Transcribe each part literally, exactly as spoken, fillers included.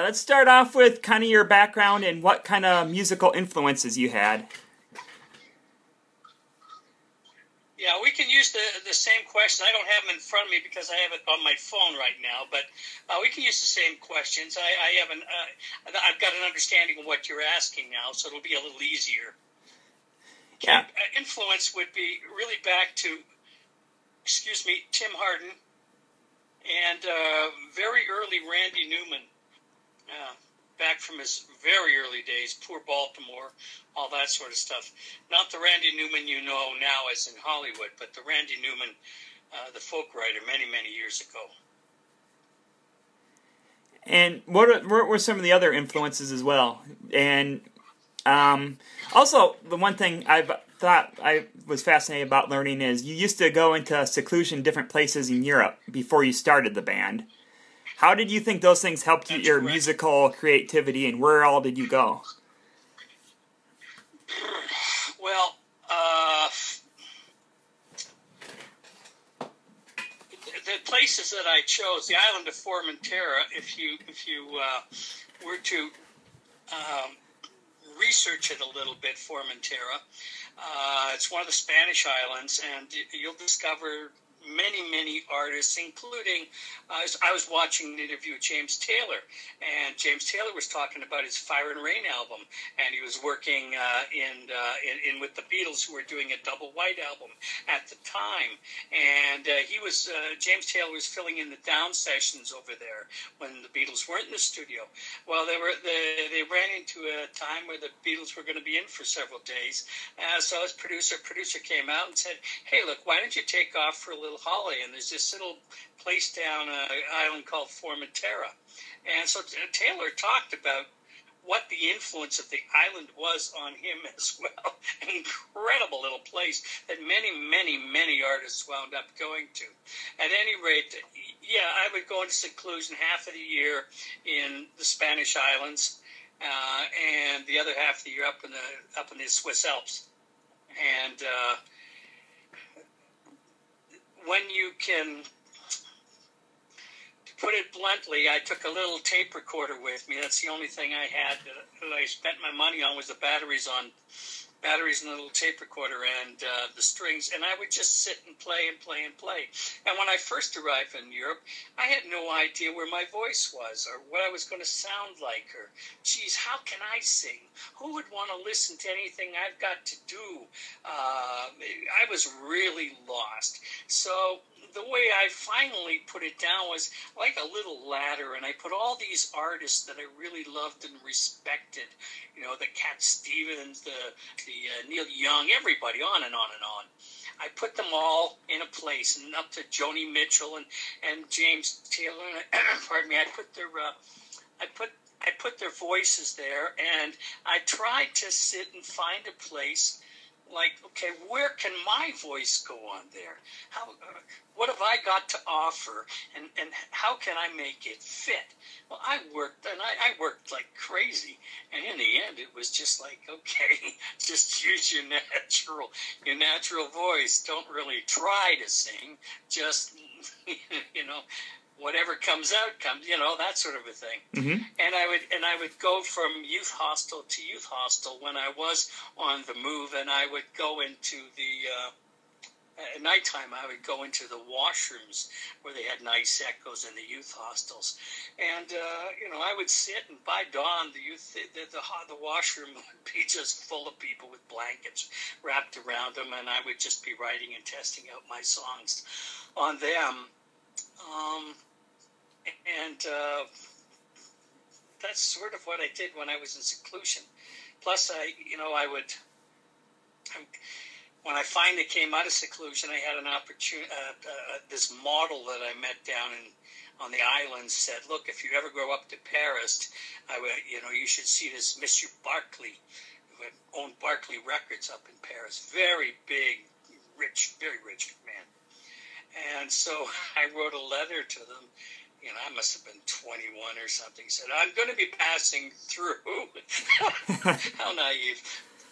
let's start off with kind of your background and what kind of musical influences you had. Yeah, we can use the the same question. I don't have them in front of me because I have it on my phone right now, but uh, we can use the same questions. I, I have an, uh, I've got an understanding of what you're asking now, so it'll be a little easier. Yeah. Uh, influence would be really back to, excuse me, Tim Hardin and uh, very early Randy Newman. Uh, back from his very early days, Poor Baltimore, all that sort of stuff. Not the Randy Newman you know now as in Hollywood, but the Randy Newman, uh, the folk writer, many, many years ago. And what are, what were some of the other influences as well? And um, also, the one thing I've thought I was fascinated about learning is you used to go into seclusion different places in Europe before you started the band. How did you think those things helped That's your correct. musical creativity, and where all did you go? Well, uh, the places that I chose, the island of Formentera, if you if you uh, were to um, research it a little bit, Formentera, uh, it's one of the Spanish islands, and you'll discover many, many artists, including, uh, I, was, I was watching an interview with James Taylor, and James Taylor was talking about his Fire and Rain album, and he was working uh, in, uh, in in with the Beatles, who were doing a double white album at the time, and uh, he was, uh, James Taylor was filling in the down sessions over there when the Beatles weren't in the studio. Well, they were they, they ran into a time where the Beatles were going to be in for several days, uh, so his producer, producer came out and said, hey, look, why don't you take off for a little holiday? And there's this little place down an uh, island called Formentera. And so Taylor talked about what the influence of the island was on him as well. An incredible little place that many, many, many artists wound up going to. At any rate, yeah, I would go into seclusion half of the year in the Spanish islands, uh, and the other half of the year up in the up in the Swiss Alps. And uh, when you can, to put it bluntly, I took a little tape recorder with me. That's the only thing I had that, that I spent my money on was the batteries on batteries in the little tape recorder and uh, the strings, and I would just sit and play and play and play. And when I first arrived in Europe, I had no idea where my voice was or what I was going to sound like, or, geez, how can I sing? Who would want to listen to anything I've got to do? Uh, I was really lost. So the way I finally put it down was like a little ladder, and I put all these artists that I really loved and respected, you know, the Cat Stevens, the the uh, Neil Young, everybody, on and on and on. I put them all in a place, and up to Joni Mitchell and, and James Taylor. Pardon me. I put their uh, I put I put their voices there, and I tried to sit and find a place. Like, okay, where can my voice go on there? How, uh, what have I got to offer, and, and how can I make it fit? Well, I worked, and I, I worked like crazy, and in the end, it was just like, okay, just use your natural, your natural voice. Don't really try to sing. Just, you know, whatever comes out comes, you know, that sort of a thing. Mm-hmm. And I would and I would go from youth hostel to youth hostel when I was on the move, and I would go into the uh, at nighttime. I would go into the washrooms where they had nice echoes in the youth hostels, and uh, you know, I would sit, and by dawn the youth the the, the the washroom would be just full of people with blankets wrapped around them, and I would just be writing and testing out my songs on them. Um, And uh, that's sort of what I did when I was in seclusion. Plus, I, you know, I would, I, when I finally came out of seclusion, I had an opportunity, uh, uh, this model that I met down in, on the island said, look, if you ever grow up to Paris, I would, you know, you should see this Monsieur Barclay, who had owned Barclay Records up in Paris. Very big, rich, very rich man. And so I wrote a letter to them. You know, I must have been twenty-one or something. Said, I'm going to be passing through. How naive.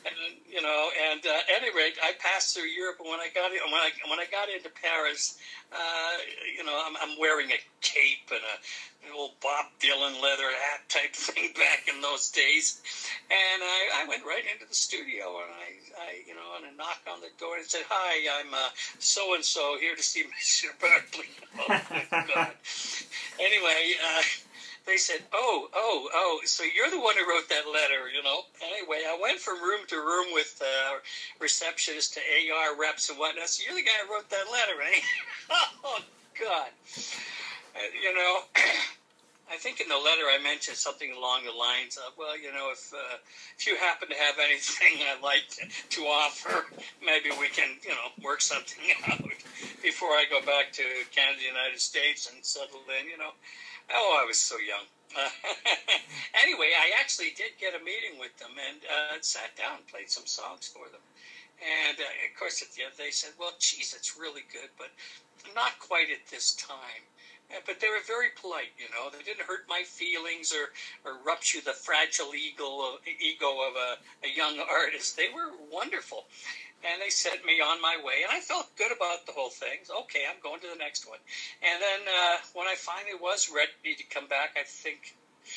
and, you know, and uh, at any rate, I passed through Europe, and when I got when I when I got into Paris, uh, you know, I'm, I'm wearing a cape and a an old Bob Dylan leather hat type thing back in those days, and I, I went right into the studio, and I, I you know, and I knocked on the door and said, "Hi, I'm uh, so and so here to see Monsieur Berkeley." Oh my God! Anyway. Uh, They said, oh, oh, oh, so you're the one who wrote that letter, you know. Anyway, I went from room to room with uh, receptionists to A R reps and whatnot. So you're the guy who wrote that letter, right? Oh, God. Uh, you know, I think in the letter I mentioned something along the lines of, well, you know, if uh, if you happen to have anything I'd like to, to offer, maybe we can, you know, work something out before I go back to Canada, United States and settle in, you know. Oh, I was so young. Uh, anyway, I actually did get a meeting with them and uh, sat down and played some songs for them. And, uh, of course, at the end, they said, well, geez, it's really good, but not quite at this time. Uh, but they were very polite, you know. They didn't hurt my feelings or, or rupture the fragile ego of, ego of a, a young artist. They were wonderful. And they sent me on my way, and I felt good about the whole thing. Okay, I'm going to the next one. And then uh, when I finally was ready to come back, I think,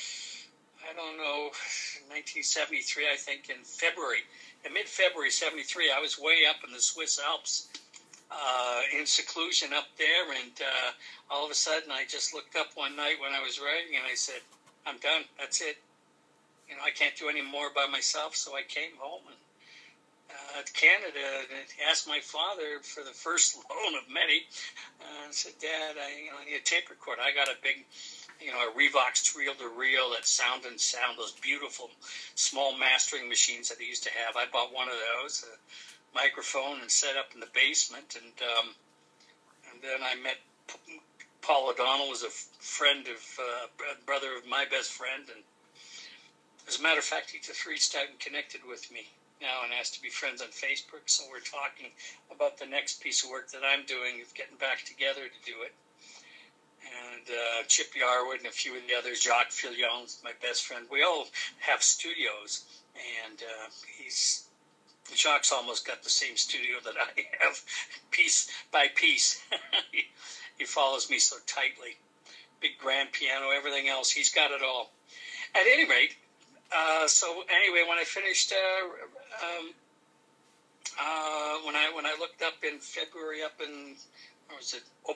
I don't know, nineteen seventy-three, I think, in February, in mid-February seventy-three, I was way up in the Swiss Alps uh, in seclusion up there, and uh, all of a sudden I just looked up one night when I was writing, and I said, I'm done, that's it. You know, I can't do any more by myself, so I came home and Uh, to Canada and asked my father for the first loan of many. Uh, I said, Dad, I, you know, I need a tape recorder. I got a big, you know, a Revox reel-to-reel that Sound and Sound, those beautiful small mastering machines that they used to have. I bought one of those, a microphone, and set up in the basement. And um, and then I met Paul O'Donnell, was a friend of, uh, brother of my best friend. And as a matter of fact, he just reached out and connected with me now and asked to be friends on Facebook, so we're talking about the next piece of work that I'm doing, of getting back together to do it. And uh, Chip Yarwood and a few of the others, Jacques Fillon, my best friend, we all have studios, and uh, he's Jacques almost got the same studio that I have, piece by piece. he, he follows me so tightly. Big grand piano, everything else, he's got it all. At any rate, Uh, so anyway, when I finished, uh, um, uh, when I when I looked up in February, up in where was it? Oh,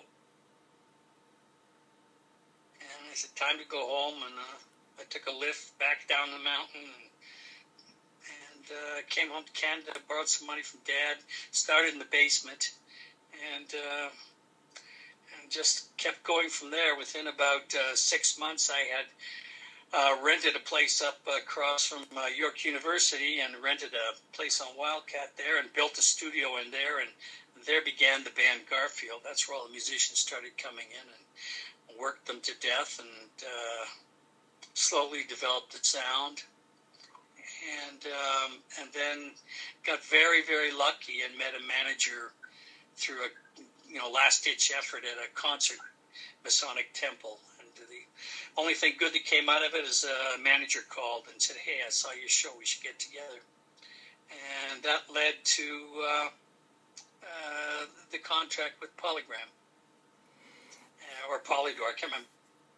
and I said, time to go home, and uh, I took a lift back down the mountain, and, and uh, came home to Canada, borrowed some money from Dad, started in the basement, and uh, and just kept going from there. Within about uh, six months, I had. Uh, rented a place up across from uh, York University and rented a place on Wildcat there and built a studio in there, and there began the band Garfield. That's where all the musicians started coming in, and worked them to death, and uh, slowly developed the sound, and um, and then got very, very lucky and met a manager through a you know last-ditch effort at a concert, Masonic Temple. The only thing good that came out of it is a manager called and said, hey, I saw your show, we should get together. And that led to uh, uh, the contract with Polygram, uh, or Polydor, I can't remember.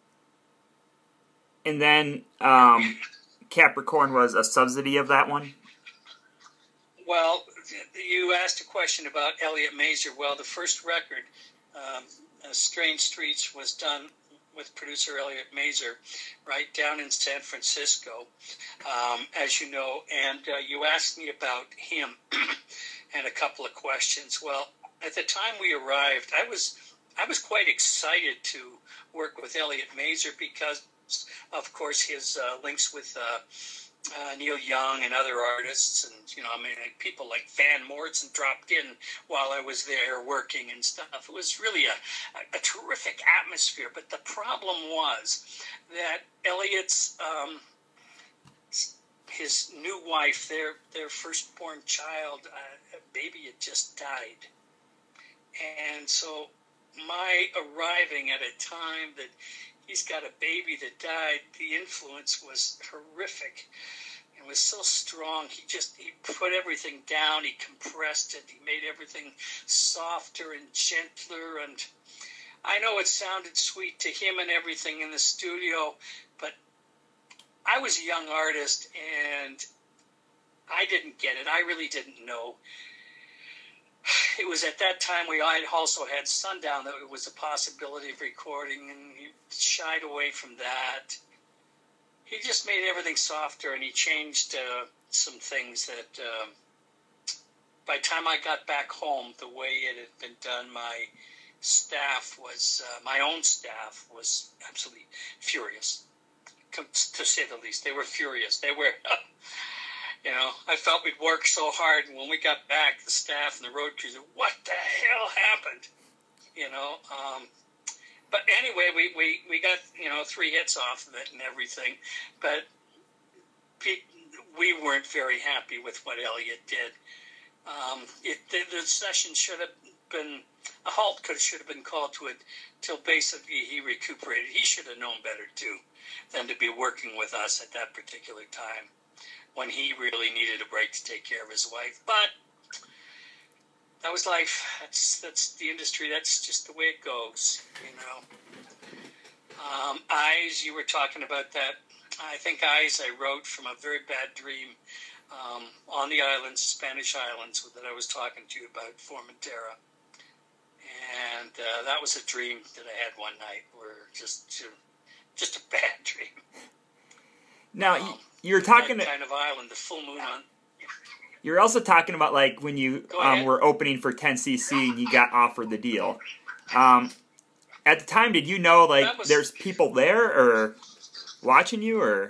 And then um, Capricorn was a subsidy of that one? Well, you asked a question about Elliot Mazer. Well, the first record, um, Strange Streets, was done with producer Elliot Mazer, right down in San Francisco, um, as you know. And uh, you asked me about him and a couple of questions. Well, at the time we arrived, I was I was quite excited to work with Elliot Mazer because, of course, his uh, links with uh, uh, Neil Young and other artists, and you know, I mean, people like Van Morrison dropped in while I was there working and stuff. It was really a, a, a terrific atmosphere. But the problem was that Elliot's um, his new wife, their their firstborn child, uh, a baby had just died, and so my arriving at a time that he's got a baby that died, the influence was horrific. It was so strong. He just he put everything down. He compressed it. He made everything softer and gentler. And I know it sounded sweet to him and everything in the studio, but I was a young artist and I didn't get it. I really didn't know. It was at that time we also had Sundown that it was a possibility of recording, and he shied away from that. He just made everything softer, and he changed uh, some things that uh, by the time I got back home, the way it had been done, my staff was, uh, my own staff was absolutely furious, to say the least. They were furious. They were, you know, I felt we'd worked so hard, and when we got back, the staff and the road crews said, what the hell happened? You know, um, but anyway, we, we, we got, you know, three hits off of it and everything, but we weren't very happy with what Elliot did. Um, it, the, the session should have been, a halt could should have been called to it till basically he recuperated. He should have known better, too, than to be working with us at that particular time when he really needed a break to take care of his wife. But that was life. That's that's the industry. That's just the way it goes, you know. Um, Eyes, you were talking about that. I think Eyes I wrote from a very bad dream um, on the islands, Spanish islands, that I was talking to you about, Formentera. And uh, that was a dream that I had one night, where just just a bad dream. Now, um, you're talking... That kind of island, the full moon on... You're also talking about, like, when you um, were opening for ten C C and you got offered the deal. Um, at the time, did you know, like, was, there's people there or watching you, or?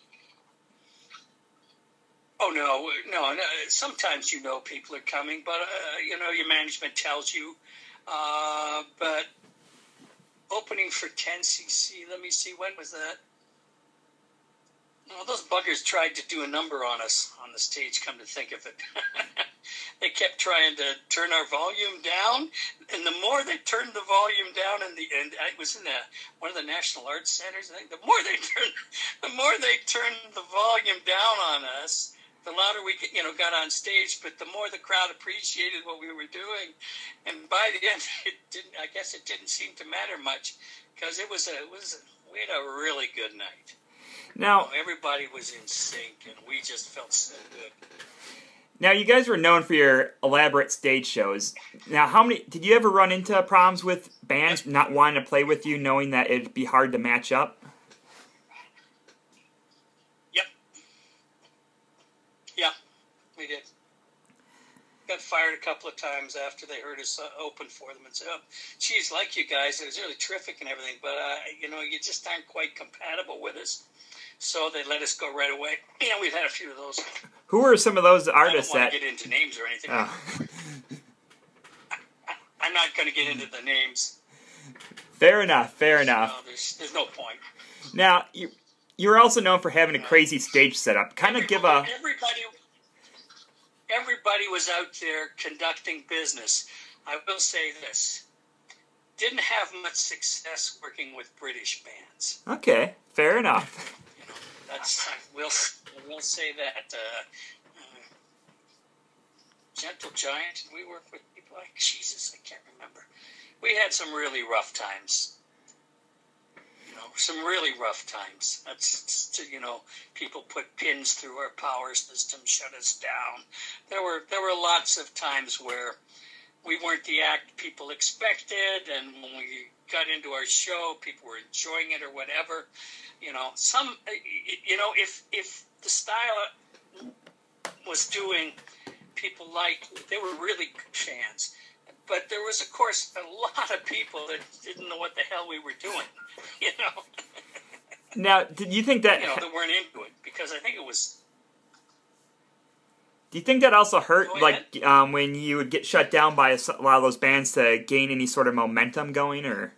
Oh, no, no, no. Sometimes you know people are coming, but, uh, you know, your management tells you. Uh, but opening for ten C C, let me see, when was that? Well, those buggers tried to do a number on us on the stage, come to think of it. They kept trying to turn our volume down, and the more they turned the volume down, and the and it was in the, one of the National Arts Centers, I think, the more they turned, the more they turned the volume down on us, the louder we you know got on stage, but the more the crowd appreciated what we were doing. And by the end, it didn't. I guess it didn't seem to matter much, because it was a it was a, we had a really good night. Now, everybody was in sync, and we just felt so good. Now, you guys were known for your elaborate stage shows. Now, how many did you ever run into problems with bands not wanting to play with you, knowing that it'd be hard to match up? Yep. Yeah, we did. Got fired a couple of times after they heard us uh, open for them and said, oh, geez, like you guys, it was really terrific and everything, but, uh, you know, you just aren't quite compatible with us. So they let us go right away. Yeah, we've had a few of those. Who were some of those artists that... I don't want that... to get into names or anything. Oh. I, I, I'm not going to get into the names. Fair enough, fair enough. No, there's, there's no point. Now, you, you're also known for having a crazy stage setup. Kind of give a... Everybody, everybody was out there conducting business. I will say this. Didn't have much success working with British bands. Okay, fair enough. That's I will I will say that uh, uh, Gentle Giant. We worked with people like Jesus. I can't remember. We had some really rough times. You know, some really rough times. That's you know, people put pins through our power system, shut us down. There were there were lots of times where we weren't the act people expected, and when we got into our show, people were enjoying it or whatever. You know, some, you know, if if the style was doing, people liked, they were really good fans. But there was, of course, a lot of people that didn't know what the hell we were doing, you know. Now, did you think that... You know, that weren't into it, because I think it was... Do you think that also hurt, like, um, when you would get shut down by a lot of those bands to gain any sort of momentum going, or...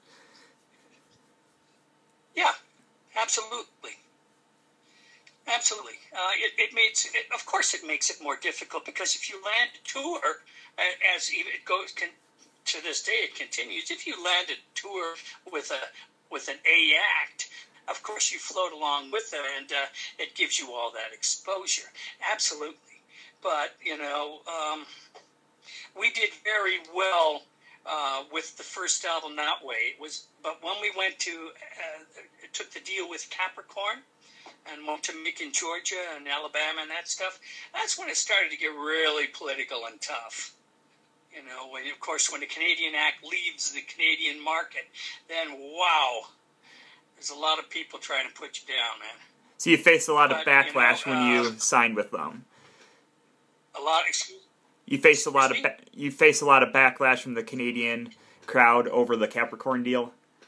Yeah. Absolutely. Absolutely. Uh, it, it makes, it, of course, it makes it more difficult, because if you land a tour, uh, as even it goes can, to this day, it continues. If you land a tour with a with an A act, of course, you float along with them, and uh, it gives you all that exposure. Absolutely. But, you know, um, we did very well uh, with the first album that way. It was, but when we went to, uh, took the deal with Capricorn and went to Macon, Georgia, and Alabama and that stuff, that's when it started to get really political and tough. You know, when, of course, when the Canadian Act leaves the Canadian market, then wow, there's a lot of people trying to put you down, man. So you faced a lot of But, backlash you know, when you uh, signed with them. A lot, excuse You faced a lot of Excuse ba- you faced a lot of backlash from the Canadian crowd over the Capricorn deal.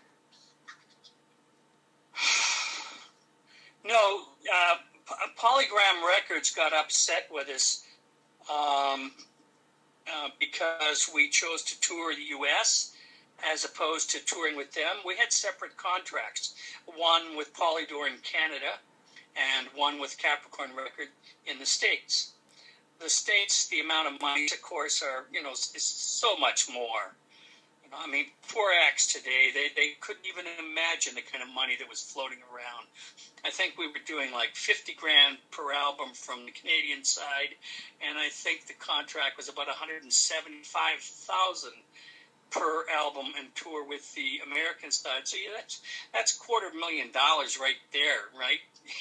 No, uh, P- Polygram Records got upset with us um, uh, because we chose to tour the U S as opposed to touring with them. We had separate contracts, one with Polydor in Canada and one with Capricorn Record in the States. The States, the amount of money, of course, are, you know, is so much more. You know, I mean, poor acts today, they, they couldn't even imagine the kind of money that was floating around. I think we were doing like fifty grand per album from the Canadian side, and I think the contract was about one hundred seventy-five thousand per album and tour with the American side. So yeah, that's that's quarter million dollars right there, right?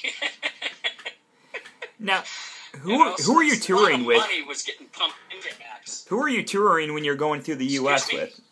Now, who You know, who are you so a lot touring of with? Money was getting pumped into acts. Who are you touring when you're going through the U S Excuse me? with?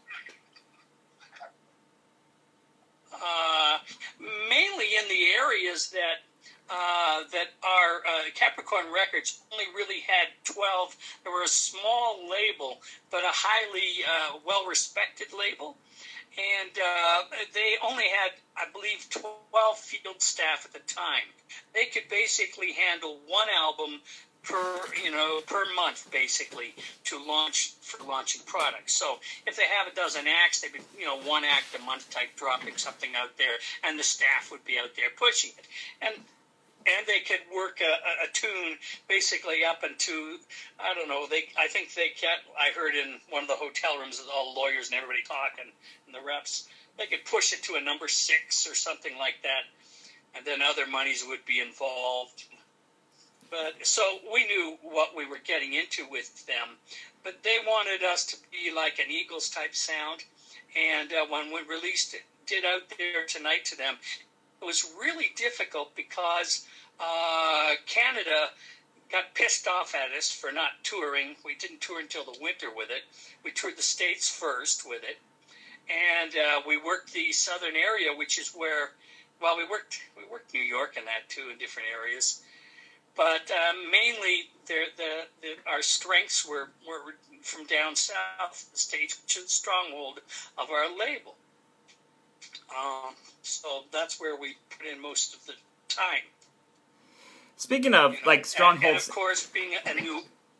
Uh, mainly in the areas that uh, that our uh, Capricorn Records only really had twelve. They were a small label, but a highly uh, well-respected label. And uh, they only had, I believe, twelve field staff at the time. They could basically handle one album per, you know, per month, basically, to launch for launching products. So if they have a dozen acts, they'd be, you know, one act a month type, dropping something out there, and the staff would be out there pushing it. And and they could work a, a, a tune basically up into, I don't know, they I think they kept, I heard in one of the hotel rooms with all the lawyers and everybody talking, and the reps, they could push it to a number six or something like that, and then other monies would be involved. But so we knew what we were getting into with them, but they wanted us to be like an Eagles type sound, and uh, when we released it, did Out There Tonight to them, it was really difficult because uh, Canada got pissed off at us for not touring. We didn't tour until the winter with it. We toured the States first with it, and uh, we worked the southern area, which is where, well, we worked we worked New York and that too in different areas, but uh, mainly the, the, the our strengths were were from down south, the States, which is the stronghold of our label. Um, so that's where we put in most of the time. Speaking of You know, like and, and strongholds, of course, being a new.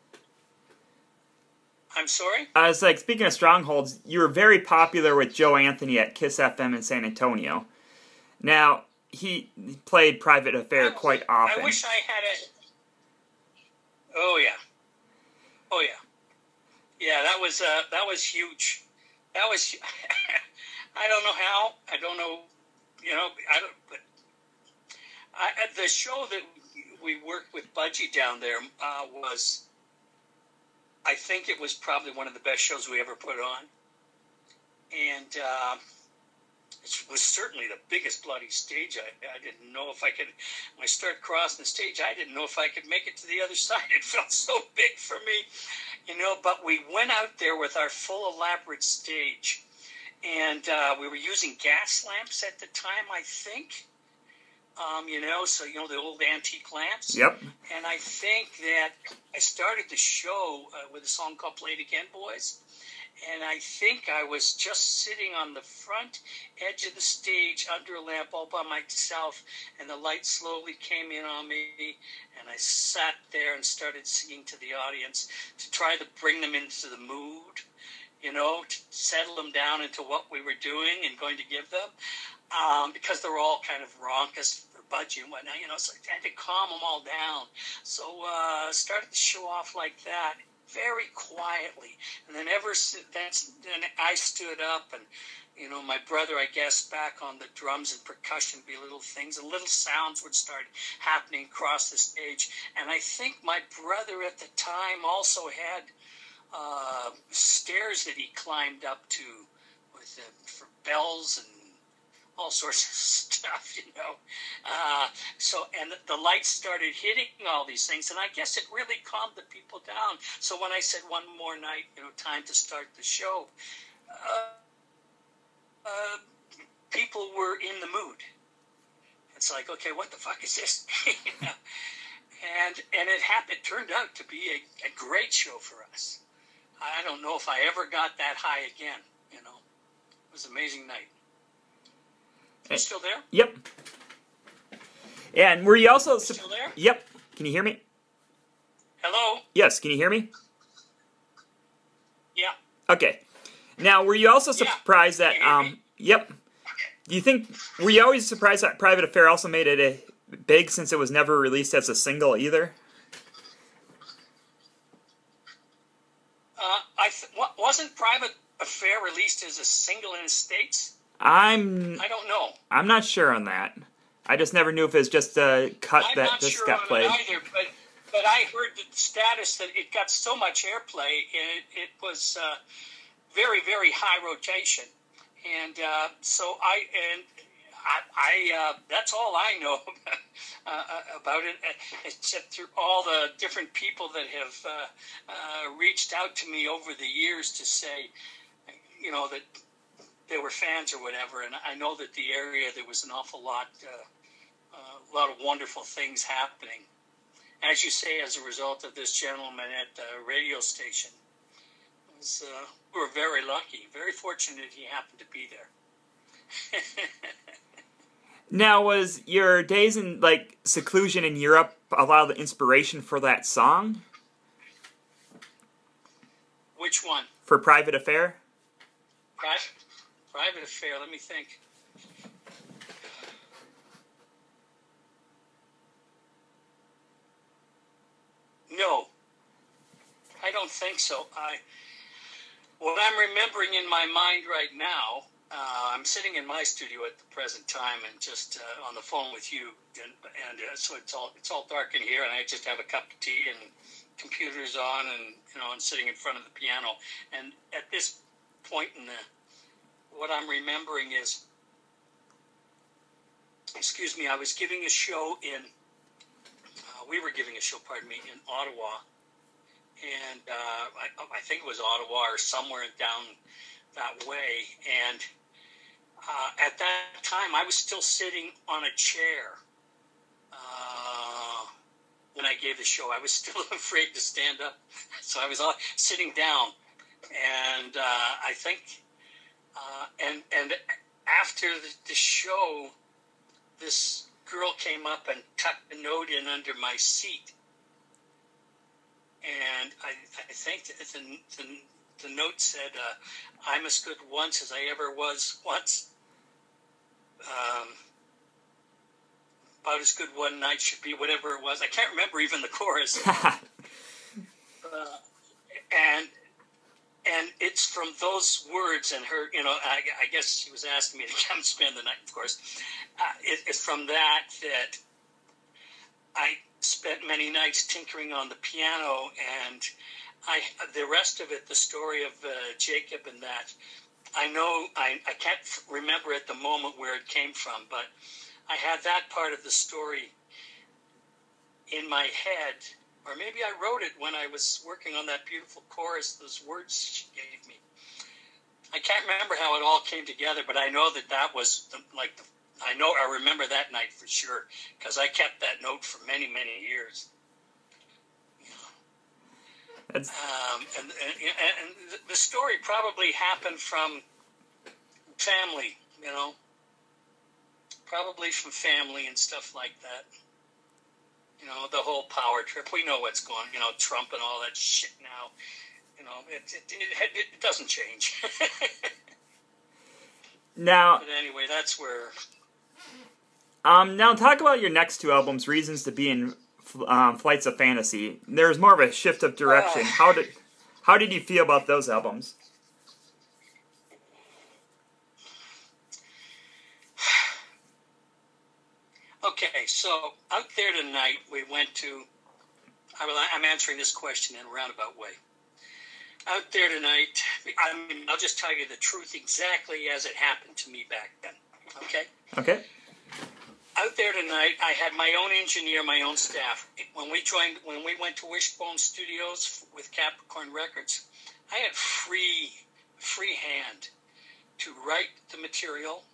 I'm sorry? I was like, speaking of strongholds, you were very popular with Joe Anthony at Kiss F M in San Antonio. Now, he played Private Affair I, quite often. I wish I had a. Oh yeah, oh yeah, yeah. That was uh, that was huge. That was. I don't know how. I don't know. You know. I don't. But I, at the show that we worked with Budgie down there uh, was. I think it was probably one of the best shows we ever put on, and uh, it was certainly the biggest bloody stage. I, I didn't know if I could. When I started crossing the stage, I didn't know if I could make it to the other side. It felt so big for me, you know. But we went out there with our full elaborate stage. And uh, we were using gas lamps at the time, I think. Um, you know, so, you know, the old antique lamps. Yep. And I think that I started the show uh, with a song called Play It Again, Boys. And I think I was just sitting on the front edge of the stage under a lamp all by myself. And the light slowly came in on me. And I sat there and started singing to the audience to try to bring them into the mood. You know, to settle them down into what we were doing and going to give them, um, because they were all kind of raucous for Budgie and whatnot, you know, so I had to calm them all down. So uh started the show off like that. very quietly. And then ever since then, I stood up, and you know, my brother, I guess, back on the drums and percussion, be little things, and little sounds would start happening across the stage. And I think my brother at the time also had uh, stairs that he climbed up to with uh, for bells and all sorts of stuff, you know. Uh, so, and the, the lights started hitting all these things, and I guess it really calmed the people down. So when I said one more night, you know, time to start the show, uh, uh, people were in the mood. It's like, okay, what the fuck is this? You know? And and it happened. It turned out to be a, a great show for us. I don't know if I ever got that high again. You know, it was an amazing night. You still there? Yep. And were you also... Su- still there? Yep. Can you hear me? Hello? Yes, can you hear me? Yeah. Okay. Now, were you also surprised yeah. that... um? Yep. Do you think... Were you always surprised that Private Affair also made it a big since it was never released as a single either? Uh, I th- wasn't Private Affair released as a single in the States? I'm. I don't know. I'm not sure on that. I just never knew if it was just a cut I'm that not this sure got on played. It either, but but I heard the status that it got so much airplay, and it, it was uh, very very high rotation, and uh, so I and I, I uh, that's all I know uh, about it, except through all the different people that have uh, uh, reached out to me over the years to say, you know, that they were fans or whatever, and I know that the area there was an awful lot, uh, uh, a lot of wonderful things happening. As you say, as a result of this gentleman at the radio station, it was, uh, we were very lucky, very fortunate he happened to be there. Now, was your days in like seclusion in Europe a lot of the inspiration for that song? Which one? For Private Affair? Private, Private Affair, let me think. No, I don't think so. I, what I'm remembering in my mind right now, uh, I'm sitting in my studio at the present time and just uh, on the phone with you, and, and uh, so it's all it's all dark in here, and I just have a cup of tea and computers on, and you know, and sitting in front of the piano. And at this point in the, what I'm remembering is, excuse me, I was giving a show in. Uh, we were giving a show, pardon me, in Ottawa, and uh, I, I think it was Ottawa or somewhere down that way. And uh, at that time, I was still sitting on a chair uh, when I gave the show. I was still afraid to stand up, so I was all sitting down. And uh, I think, uh, and and after the, the show, this girl came up and tucked a note in under my seat. And I, I think the, the, the note said, uh, I'm as good once as I ever was once. Um, about as good one night should be, whatever it was. I can't remember even the chorus. uh, and and it's from those words and her, you know, I, I guess she was asking me to come spend the night, of course. Uh, it, it's from that that I spent many nights tinkering on the piano, and I the rest of it, the story of uh, Jacob and that, I know, I, I can't remember at the moment where it came from, but I had that part of the story in my head, or maybe I wrote it when I was working on that beautiful chorus, those words she gave me. I can't remember how it all came together, but I know that that was the, like the I know I remember that night for sure, because I kept that note for many, many years. That's... Um, and, and, and the story probably happened from family, you know, probably from family and stuff like that. You know, the whole power trip. We know what's going on, you know, Trump and all that shit now. You know, it, it, it, it doesn't change. Now, but anyway, that's where... Um, now talk about your next two albums, Reasons to Be and um, Flights of Fantasy. There was more of a shift of direction. Uh, How did how did you feel about those albums? Okay, so out there tonight, we went to. I will, I'm answering this question in a roundabout way. Out there tonight, I mean, I'll just tell you the truth exactly as it happened to me back then. Okay. Okay. Out there tonight, I had my own engineer, my own staff. When we joined, when we went to Wishbone Studios with Capricorn Records, I had free, free hand to write the material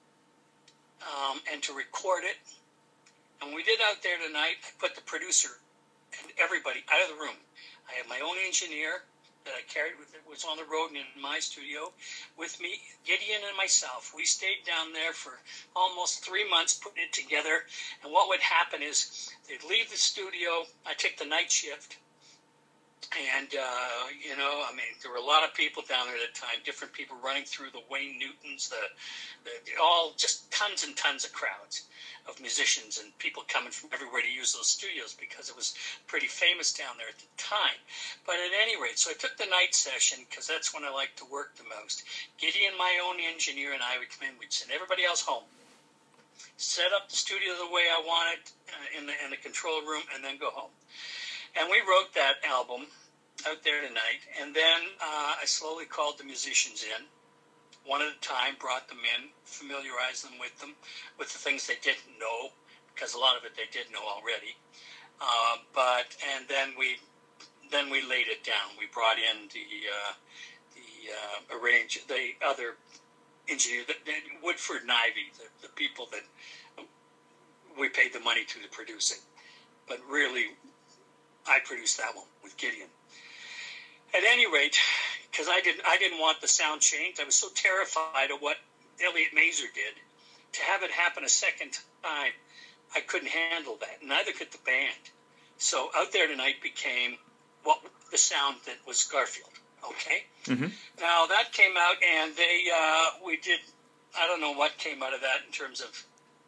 um, and to record it. And we did out there tonight, I put the producer and everybody out of the room. I had my own engineer that I carried with it, was on the road and in my studio with me, Gideon and myself. We stayed down there for almost three months putting it together. And what would happen is they'd leave the studio. I took the night shift. And, uh, you know, I mean, there were a lot of people down there at the time, different people running through the Wayne Newtons, the, the all just tons and tons of crowds of musicians and people coming from everywhere to use those studios because it was pretty famous down there at the time. But at any rate, so I took the night session because that's when I like to work the most. Gideon, my own engineer, and I would come in. We'd send everybody else home, set up the studio the way I wanted uh, in the in the control room, and then go home. And we wrote that album out there tonight, and then uh, I slowly called the musicians in, one at a time, brought them in, familiarized them with them, with the things they didn't know, because a lot of it they did know already. Uh, but and then we then we laid it down. We brought in the uh, the uh, arrange the other engineer, the, the Woodford and Ivy, the, the people that we paid the money to to produce it. But really, I produced that one with Gideon. At any rate, because I didn't, I didn't want the sound changed. I was so terrified of what Elliot Mazer did. To have it happen a second time, I couldn't handle that. Neither could the band. So Out There Tonight became what the sound that was Garfield. Okay. Mm-hmm. Now that came out, and they, uh, we did. I don't know what came out of that in terms of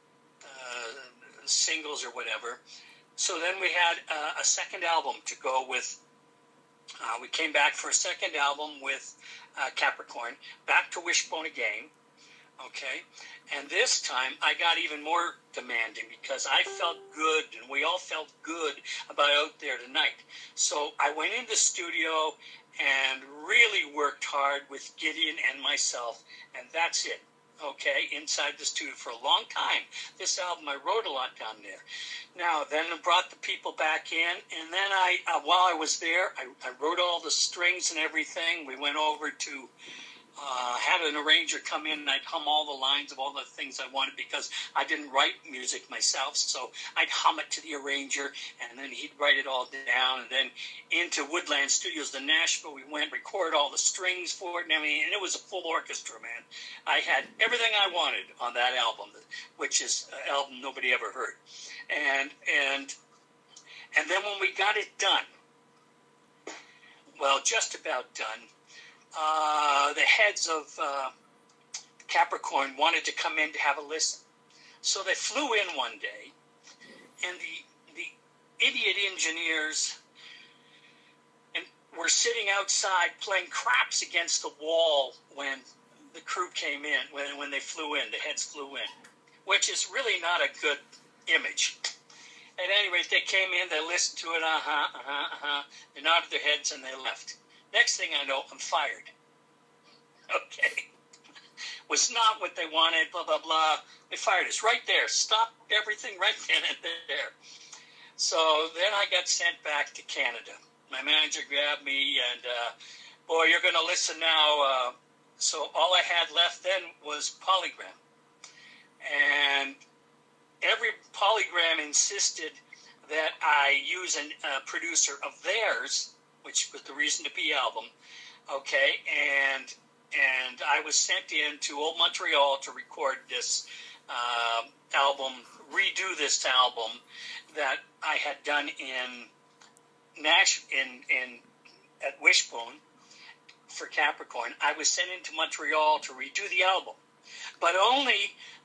uh, singles or whatever. So then we had uh, a second album to go with. Uh, we came back for a second album with uh, Capricorn, back to Wishbone again, okay? And this time I got even more demanding because I felt good and we all felt good about Out There Tonight. So I went in the studio and really worked hard with Gideon and myself, and that's it. Okay, inside the studio for a long time. This album, I wrote a lot down there. Now, then I brought the people back in, and then I, uh, while I was there, I, I wrote all the strings and everything. We went over to, uh, had an arranger come in, and I'd hum all the lines of all the things I wanted because I didn't write music myself, so I'd hum it to the arranger, and then he'd write it all down, and then into Woodland Studios, the Nashville, we went, recorded all the strings for it, and I mean, and it was a full orchestra, man. I had everything I wanted on that album, which is an album nobody ever heard. And and and then when we got it done, well, just about done, uh, the heads of uh, Capricorn wanted to come in to have a listen. So they flew in one day, and the the idiot engineers and were sitting outside playing craps against the wall when the crew came in, when when they flew in, the heads flew in, which is really not a good image. At any rate, they came in, they listened to it, uh-huh, uh-huh, uh-huh. They nodded their heads and they left. Next thing I know, I'm fired. Okay. Was not what they wanted, blah, blah, blah. They fired us right there. Stopped everything right then and there. So then I got sent back to Canada. My manager grabbed me and, uh, boy, you're going to listen now. Uh, so all I had left then was Polygram. And every Polygram insisted that I use a uh, producer of theirs, which was the Reason to Be album, okay, and and I was sent in to Old Montreal to record this uh, album, redo this album that I had done in Nash in in at Wishbone for Capricorn. I was sent into Montreal to redo the album, but only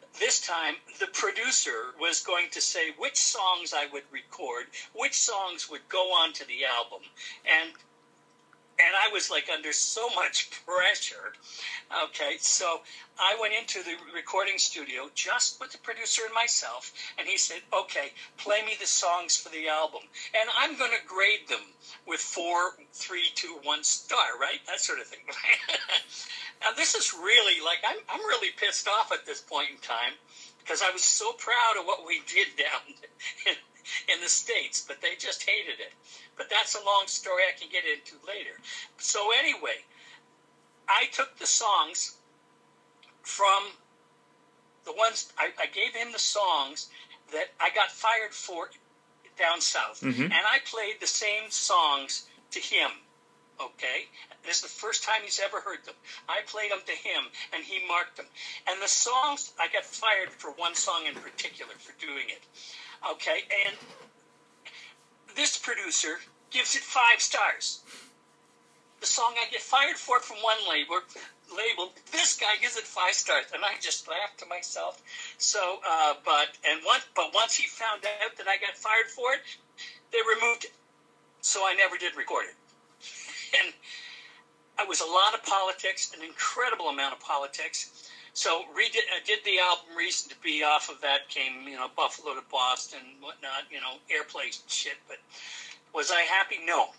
this time the producer was going to say which songs I would record, which songs would go onto the album, and and I was like under so much pressure. Okay, so I went into the recording studio just with the producer and myself, and he said, okay, play me the songs for the album. And I'm going to grade them with four, three, two, one star, right? That sort of thing. Now, this is really, like, I'm, I'm really pissed off at this point in time because I was so proud of what we did down in, in the States, but they just hated it. But that's a long story I can get into later. So anyway, I took the songs from the ones, I, I gave him the songs that I got fired for down south. Mm-hmm. And I played the same songs to him, okay? This is the first time he's ever heard them. I played them to him, and he marked them. And the songs, I got fired for one song in particular for doing it, okay? And this producer gives it five stars. The song I get fired for from one label, label, this guy gives it five stars, and I just laughed to myself. So, uh, but and once, but once he found out that I got fired for it, they removed it. So I never did record it, and it was a lot of politics, an incredible amount of politics. So redid, I did the album Reason to Be. Off of that came, you know, Buffalo to Boston, whatnot, you know, airplay shit. But was I happy? No.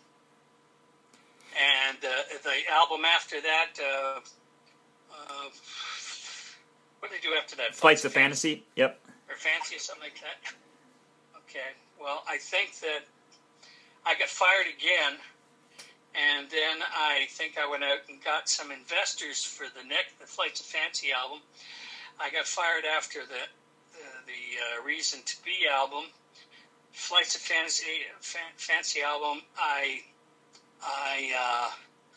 And uh, the album after that, uh, uh, what did they do after that? Flights of Fantasy? Yep. Or Fancy or something like that? Okay. Well, I think that I got fired again, and then I think I went out and got some investors for the next, the Flights of Fancy album. I got fired after the the, the uh, Reason to Be album. Flights of Fantasy, fan, Fancy album, I... I uh,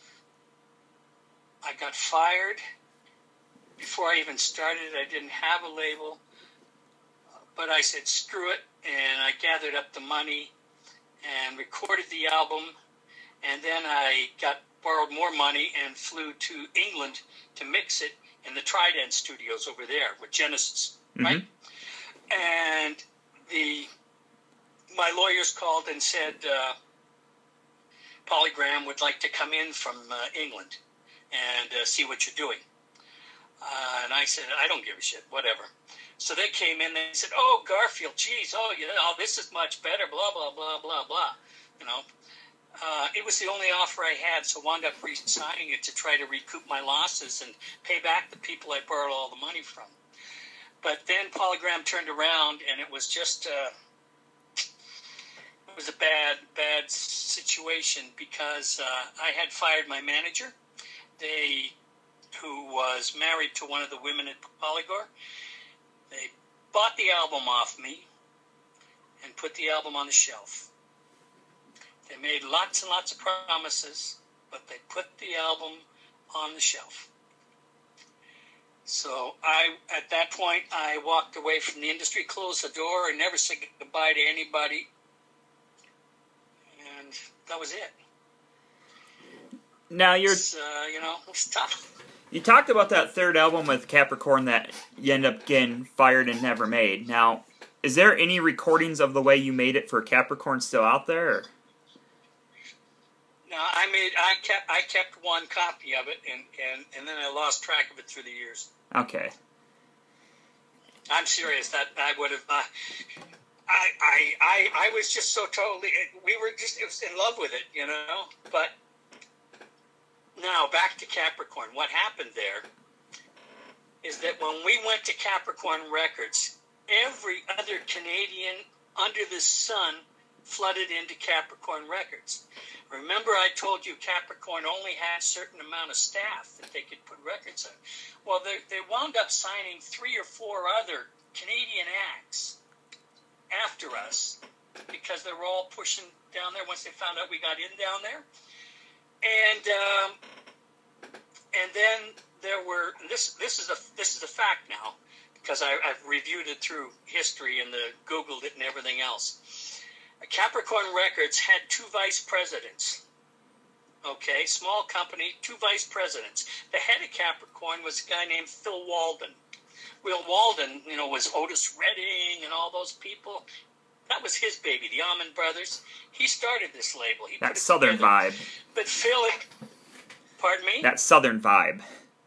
I got fired before I even started. I didn't have a label, but I said screw it, and I gathered up the money and recorded the album, and then I got borrowed more money and flew to England to mix it in the Trident Studios over there with Genesis, mm-hmm. right? And the my lawyers called and said. Uh, Polygram would like to come in from uh, England and uh, see what you're doing. Uh, and I said, I don't give a shit, whatever. So they came in and they said, oh, Garfield, geez, oh, you know, this is much better, blah, blah, blah, blah, blah. You know, uh, it was the only offer I had, so wound up re-signing it to try to recoup my losses and pay back the people I borrowed all the money from. But then Polygram turned around and it was just... Uh, It was a bad, bad situation because uh, I had fired my manager, they, who was married to one of the women at Polygor. They bought the album off me and put the album on the shelf. They made lots and lots of promises, but they put the album on the shelf. So I, at that point, I walked away from the industry, closed the door, and never said goodbye to anybody. And that was it. Now you're, it's, uh, you know, it's tough. You talked about that third album with Capricorn that you end up getting fired and never made. Now, is there any recordings of the way you made it for Capricorn still out there? Or? No, I made. I kept. I kept one copy of it, and, and, and then I lost track of it through the years. Okay. I'm serious. That I would have. Uh, I, I, I, I was just so totally, we were just it was in love with it, you know, but now back to Capricorn. What happened there is that when we went to Capricorn Records, every other Canadian under the sun flooded into Capricorn Records. Remember I told you Capricorn only had a certain amount of staff that they could put records on. Well, they, they wound up signing three or four other Canadian acts after us because they were all pushing down there once they found out we got in down there. And um, and then there were this this is a this is a fact now because I, I've reviewed it through history and the Googled it and everything else. Capricorn Records had two vice presidents. Okay, small company, two vice presidents. The head of Capricorn was a guy named Phil Walden. Will Walden, you know, was Otis Redding and all those people. That was his baby, the Allman Brothers. He started this label. He That Southern vibe. But Phil, pardon me? That Southern vibe.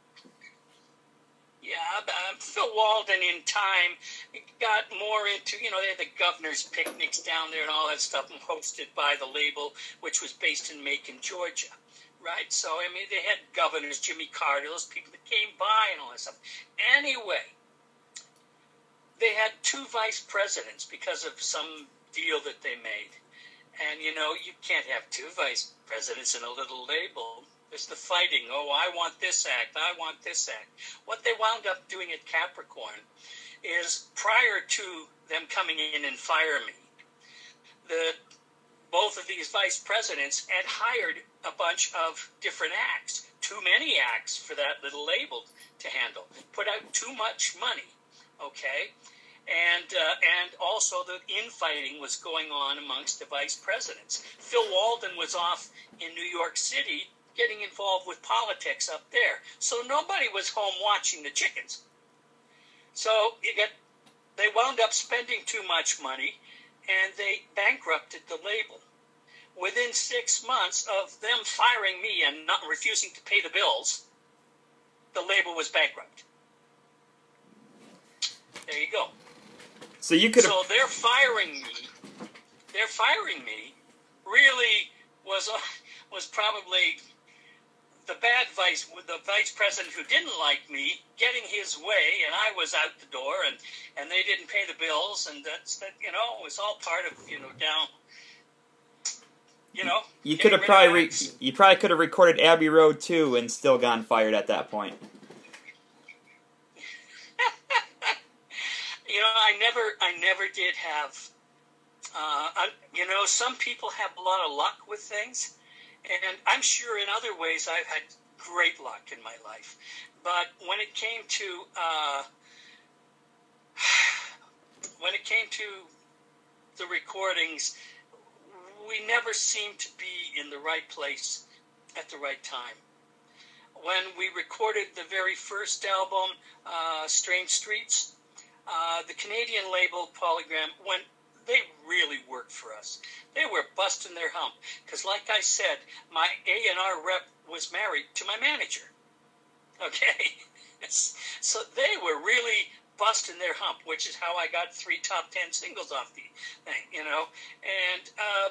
Yeah, uh, Phil Walden in time got more into, you know, they had the governor's picnics down there and all that stuff, and hosted by the label, which was based in Macon, Georgia, right? So, I mean, they had governors, Jimmy Carter, those people that came by and all that stuff. Anyway, they had two vice presidents because of some deal that they made. And, you know, you can't have two vice presidents in a little label. There's the fighting. Oh, I want this act. I want this act. What they wound up doing at Capricorn is, prior to them coming in and fire me, the both of these vice presidents had hired a bunch of different acts. Too many acts for that little label to handle. Put out too much money, okay? And uh, and also the infighting was going on amongst the vice presidents. Phil Walden was off in New York City getting involved with politics up there. So nobody was home watching the chickens. So you get, they wound up spending too much money, and they bankrupted the label. Within six months of them firing me and not refusing to pay the bills, the label was bankrupt. There you go. So you could. So they're firing me. They're firing me. Really was uh, was probably the bad vice, the vice president who didn't like me getting his way, and I was out the door, and, and they didn't pay the bills, and that's that. You know, it was all part of, you know, down. You know, you could have probably re- you probably could have recorded Abbey Road too and still gone fired at that point. You know, I never, I never did have. Uh, I, you know, some people have a lot of luck with things, and I'm sure in other ways I've had great luck in my life. But when it came to uh, when it came to the recordings, we never seemed to be in the right place at the right time. When we recorded the very first album, uh, Strange Streets, uh, the Canadian label Polygram, when they really worked for us. They were busting their hump. Because like I said, my A and R rep was married to my manager. Okay? So they were really busting their hump, which is how I got three top ten singles off the thing, you know? And, uh,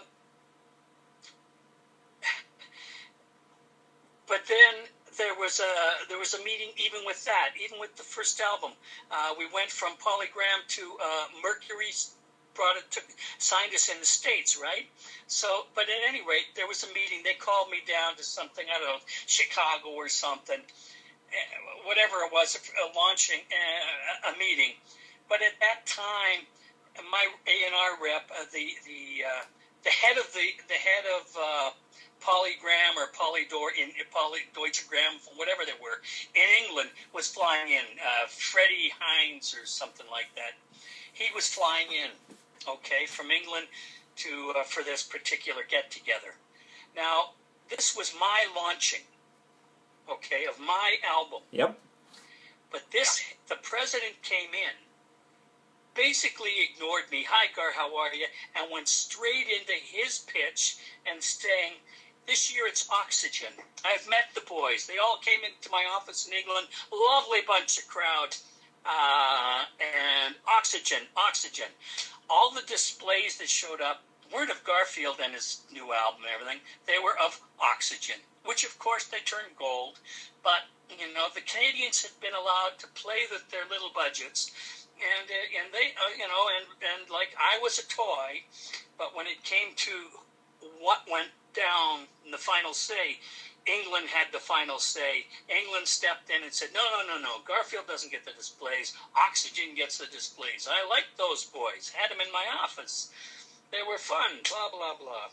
but then there was a there was a meeting even with that, even with the first album. Uh, we went from Polygram to uh, Mercury. Brought it to, signed us in the States, right? So, but at any rate, there was a meeting. They called me down to something, I don't know, Chicago or something, uh, whatever it was, uh, launching uh, a meeting. But at that time, my A and R rep, uh, the the uh, the head of the the head of uh, Polygram or Polydor in Poly Deutsche Gram, whatever they were, in England, was flying in. Uh, Freddie Hines or something like that. He was flying in. Okay, from England to uh, for this particular get-together. Now, this was my launching, okay, of my album. Yep. But this, the president came in, basically ignored me. Hi, Gar, how are you? And went straight into his pitch and saying, this year it's Oxygen. I've met the boys. They all came into my office in England. Lovely bunch of crowd. Uh, and Oxygen, Oxygen. All the displays that showed up weren't of Garfield and his new album and everything. They were of Oxygen, which of course they turned gold. But, you know, the Canadians had been allowed to play with their little budgets. And, uh, and they, uh, you know, and, and like I was a toy. But when it came to what went down in the final say, England had the final say. England stepped in and said, no, no, no, no. Garfield doesn't get the displays. Oxygen gets the displays. I liked those boys. Had them in my office. They were fun, blah, blah, blah.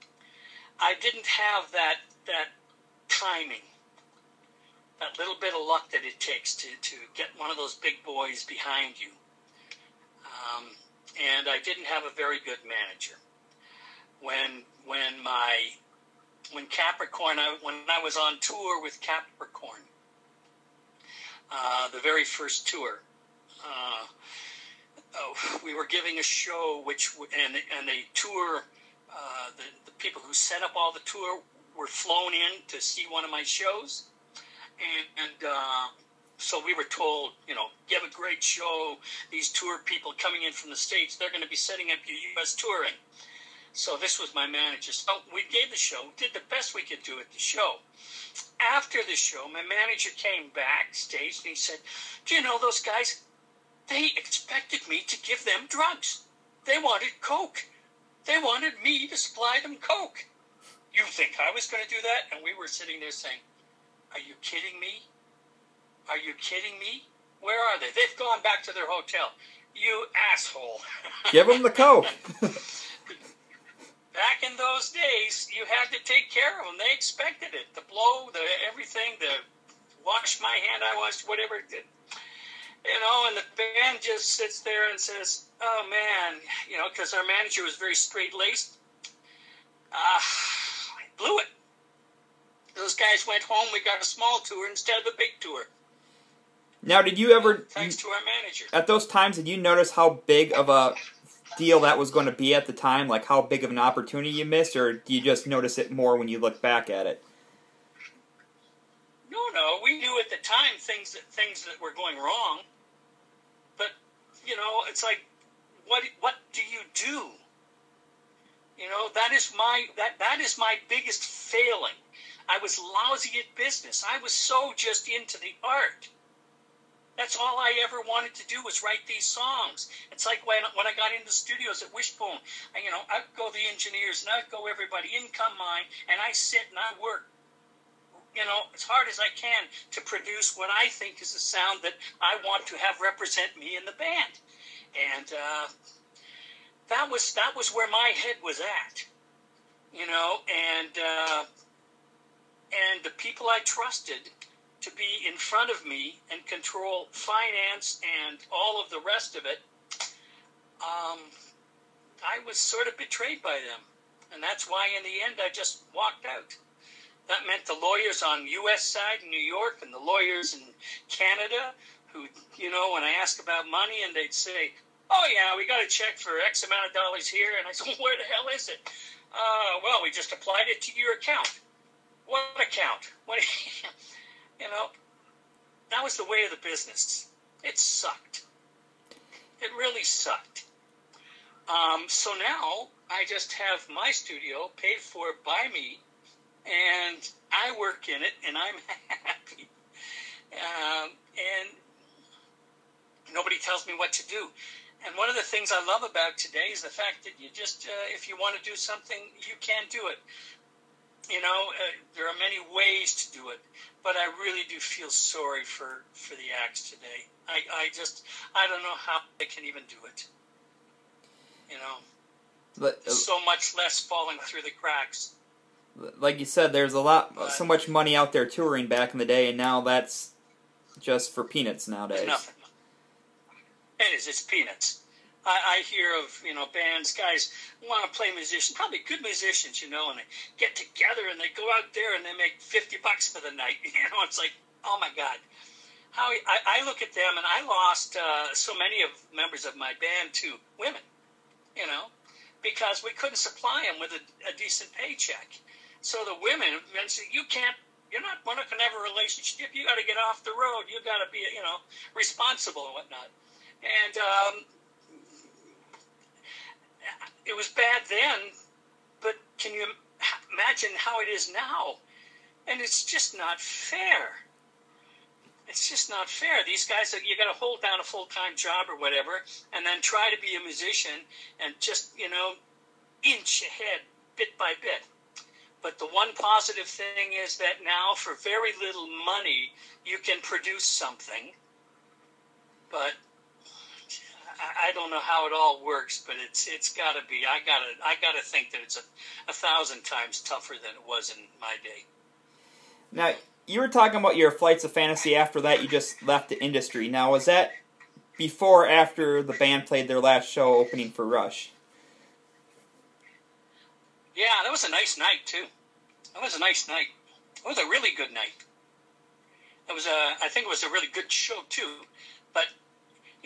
I didn't have that that timing, that little bit of luck that it takes to, to get one of those big boys behind you. Um, and I didn't have a very good manager. When, when my... When Capricorn, I, when I was on tour with Capricorn, uh, the very first tour, uh, oh, we were giving a show, which and and the tour, uh, the the people who set up all the tour were flown in to see one of my shows, and. and uh, So we were told, you know, you have a great show. These tour people coming in from the States, they're going to be setting up your U S touring. So this was my manager. So we gave the show, did the best we could do at the show. After the show, my manager came backstage and he said, do you know those guys? They expected me to give them drugs. They wanted Coke. They wanted me to supply them Coke. You think I was going to do that? And we were sitting there saying, are you kidding me? Are you kidding me? Where are they? They've gone back to their hotel. You asshole. Give them the Coke. Back in those days, you had to take care of them. They expected it. The blow, the everything, the wash my hand, I washed, whatever it did. You know, and the band just sits there and says, oh, man, you know, because our manager was very straight-laced. Ah, uh, I blew it. Those guys went home. We got a small tour instead of a big tour. Now, did you ever, thanks to our manager, at those times, did you notice how big of a deal that was going to be at the time? Like, how big of an opportunity you missed, or do you just notice it more when you look back at it? No, no, we knew at the time things that things that were going wrong. But, you know, it's like, what what do you do? You know, that is my that that is my biggest failing. I was lousy at business. I was so just into the art. That's all I ever wanted to do was write these songs. It's like when when I got into the studios at Wishbone, and, you know, I'd go the engineers and I'd go everybody, in come mine, and I sit and I work, you know, as hard as I can to produce what I think is the sound that I want to have represent me in the band. And uh, that was that was where my head was at, you know, and uh, and the people I trusted to be in front of me and control finance and all of the rest of it, um, I was sort of betrayed by them. And that's why in the end I just walked out. That meant the lawyers on U S side in New York and the lawyers in Canada who, you know, when I ask about money and they'd say, oh yeah, we got a check for X amount of dollars here. And I said, well, where the hell is it? Uh, well, we just applied it to your account. What account? What? You know, that was the way of the business. It sucked. It really sucked. Um, so now I just have my studio paid for by me, and I work in it, and I'm happy. Um, and nobody tells me what to do. And one of the things I love about today is the fact that you just, uh, if you want to do something, you can do it. You know, uh, there are many ways to do it, but I really do feel sorry for, for the acts today. I, I just, I don't know how they can even do it. You know, but, uh, so much less falling through the cracks. Like you said, there's a lot, But, so much money out there touring back in the day, and now that's just for peanuts nowadays. Nothing. It is, it's peanuts. I, I hear of, you know, bands, guys want to play musicians, probably good musicians, you know, and they get together and they go out there and they make fifty bucks for the night. You know, it's like, oh my God. How I, I look at them, and I lost uh, so many of members of my band to women, you know, because we couldn't supply them with a, a decent paycheck. So the women said, you can't, you're not, we're not going to have a relationship. You got to get off the road. You got to be, you know, responsible and whatnot. And um, it was bad then, but can you imagine how it is now? And it's just not fair. It's just not fair. These guys, you got to hold down a full-time job or whatever, and then try to be a musician and just, you know, inch ahead bit by bit. But the one positive thing is that now, for very little money, you can produce something. But I don't know how it all works, but it's it's got to be. I gotta I gotta think that it's a, a thousand times tougher than it was in my day. Now, you were talking about your Flights of Fantasy. After that, you just left the industry. Now, was that before or after the band played their last show opening for Rush? Yeah, that was a nice night too. That was a nice night. It was a really good night. It was a. I think it was a really good show too. But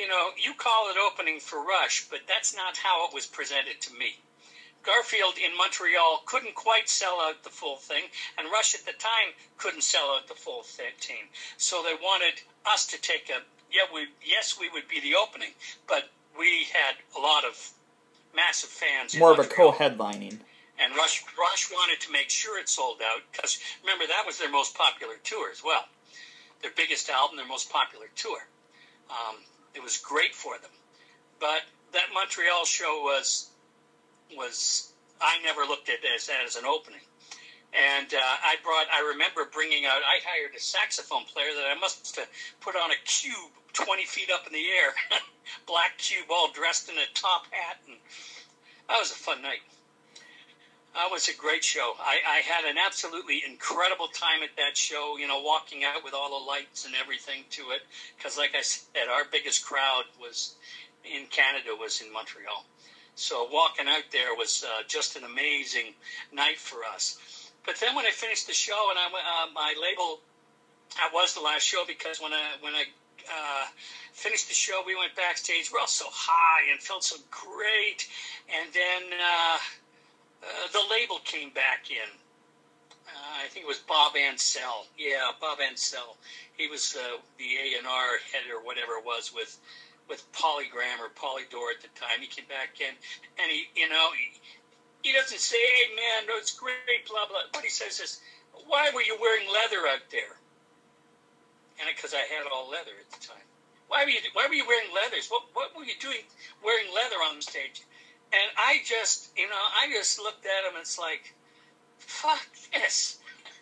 you know, you call it opening for Rush, but that's not how it was presented to me. Garfield in Montreal couldn't quite sell out the full thing, and Rush at the time couldn't sell out the full th- team. So they wanted us to take a, yeah, we, yes, we would be the opening, but we had a lot of massive fans. More in of a Montreal. co-headlining. And Rush, Rush wanted to make sure it sold out, because remember, that was their most popular tour as well. Their biggest album, their most popular tour. Um, it was great for them. But that Montreal show was, was I never looked at it as that as an opening. And uh, I brought, I remember bringing out, I hired a saxophone player that I must have put on a cube twenty feet up in the air, black cube, all dressed in a top hat. And that was a fun night. That was a great show. I, I had an absolutely incredible time at that show, you know, walking out with all the lights and everything to it. Because, like I said, our biggest crowd was in Canada, was in Montreal. So walking out there was uh, just an amazing night for us. But then when I finished the show, and I went, uh, my label, that was the last show, because when I when I uh, finished the show, we went backstage. We're all so high and felt so great. And then uh, uh, the label came back in. Uh, I think it was Bob Ansell. Yeah, Bob Ansell. He was uh, the A and R head or whatever it was with with Polygram or Polydor at the time. He came back in, and he, you know, he, he doesn't say, "Hey man, no, it's great," blah blah. What he says is, "Why were you wearing leather out there?" And because I had all leather at the time. Why were you Why were you wearing leathers? What What were you doing wearing leather on the stage? And I just, you know, I just looked at him and it's like, fuck this.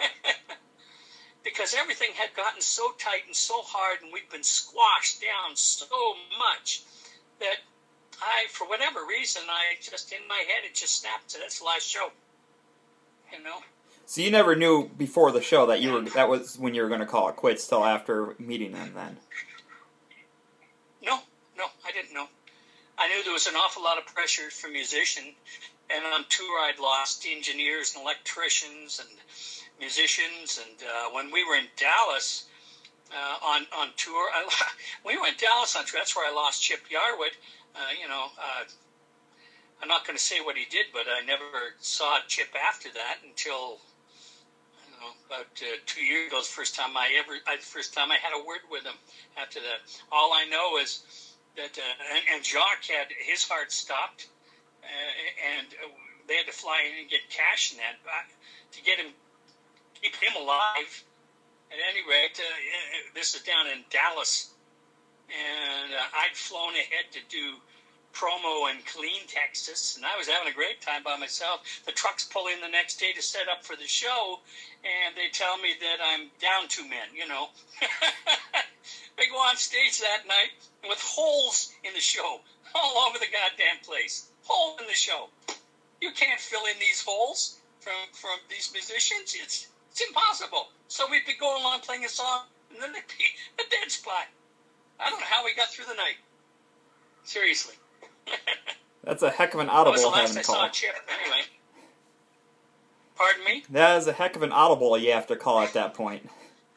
Because everything had gotten so tight and so hard, and we'd been squashed down so much that I, for whatever reason, I just, in my head, it just snapped. So that's the last show. You know? So you never knew before the show that you were that was when you were going to call it quits till after meeting them then? No, no, I didn't know. I knew there was an awful lot of pressure from musicians, and on tour I'd lost engineers and electricians and musicians, and uh, when we were in Dallas uh, on, on tour, I, when we were in Dallas on tour, that's where I lost Chip Yarwood. Uh, you know, uh, I'm not going to say what he did, but I never saw Chip after that until, I don't know, about uh, two years ago. The first time I ever, I, first time I had a word with him. After that, all I know is that, uh, and, and Jacques had his heart stopped, uh, and uh, they had to fly in and get cash in that uh, to get him, keep him alive. At any rate, uh, this is down in Dallas, and uh, I'd flown ahead to do promo in Killeen, Texas, and I was having a great time by myself. The trucks pull in the next day to set up for the show, and they tell me that I'm down two men, you know. They go on stage that night with holes in the show all over the goddamn place. Hole in the show. You can't fill in these holes from, from these musicians. It's it's impossible. So we'd be going along playing a song, and then there'd be a dead spot. I don't know how we got through the night. Seriously. That's a heck of an That was the audible last having I to saw call. Chip, anyway. Pardon me? That is a heck of an audible you have to call at that point.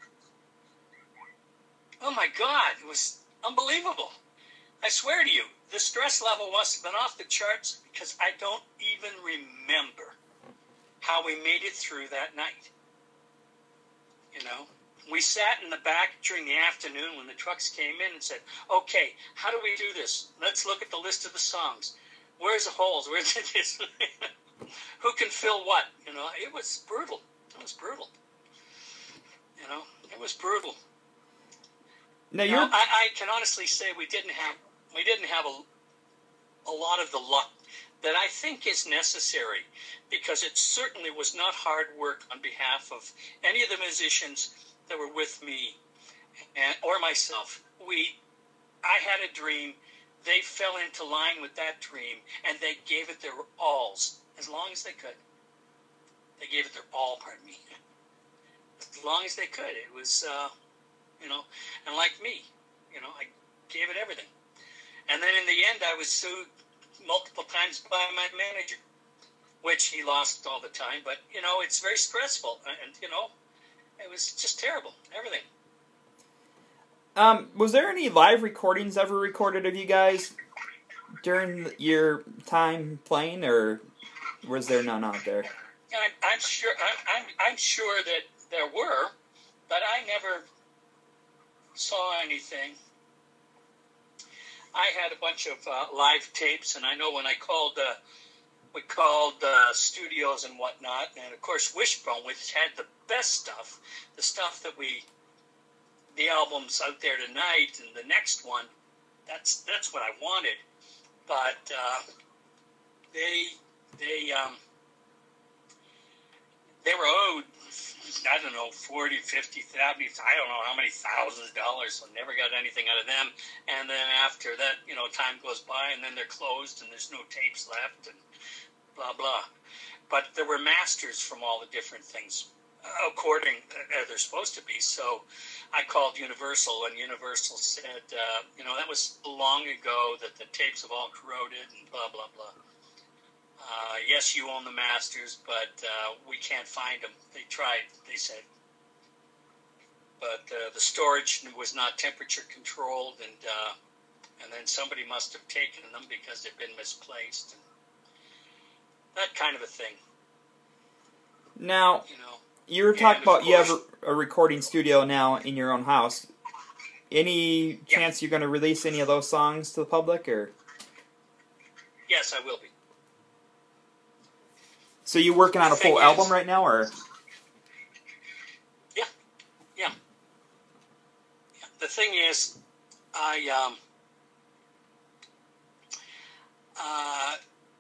Oh my God, it was unbelievable. I swear to you, the stress level must have been off the charts because I don't even remember how we made it through that night. You know, we sat in the back during the afternoon when the trucks came in and said, okay, how do we do this? Let's look at the list of the songs. Where's the holes? Where's this? Who can fill what? You know, it was brutal. It was brutal. You know, it was brutal. Now you're Now, I, I can honestly say we didn't have we didn't have a, a lot of the luck that I think is necessary, because it certainly was not hard work on behalf of any of the musicians that were with me and, or myself. We, I had a dream. They fell into line with that dream, and they gave it their alls as long as they could. They gave it their all, pardon me, as long as they could. It was. Uh, You know, and like me, you know, I gave it everything. And then in the end, I was sued multiple times by my manager, which he lost all the time. But, you know, it's very stressful. And, you know, it was just terrible, everything. Um, was there any live recordings ever recorded of you guys during your time playing, or was there none out there? I'm, I'm sure. I'm, I'm I'm sure that there were, but I never saw anything. I had a bunch of uh, live tapes, and I know when I called, uh, we called uh, studios and whatnot, and of course Wishbone, which had the best stuff, the stuff that we, the albums out there tonight, and the next one, that's that's what I wanted, but uh, they they um, they were owed, I don't know, forty, fifty, seventy, I don't know how many thousands of dollars, so never got anything out of them. And then after that, you know, time goes by and then they're closed and there's no tapes left and blah, blah. But there were masters from all the different things, according as they're supposed to be. So I called Universal, and Universal said, uh, you know, that was long ago that the tapes have all corroded and blah, blah, blah. Uh, yes, you own the masters, but uh, we can't find them. They tried, they said. But uh, the storage was not temperature controlled, and uh, and then somebody must have taken them because they've been misplaced. And that kind of a thing. Now, you know, you were talking about course, you have a, a recording studio now in your own house. Any yeah. chance you're going to release any of those songs to the public, or? Yes, I will be. So you working on The a full thing album is- right now, or? Yeah, yeah. yeah. The thing is, I um, uh,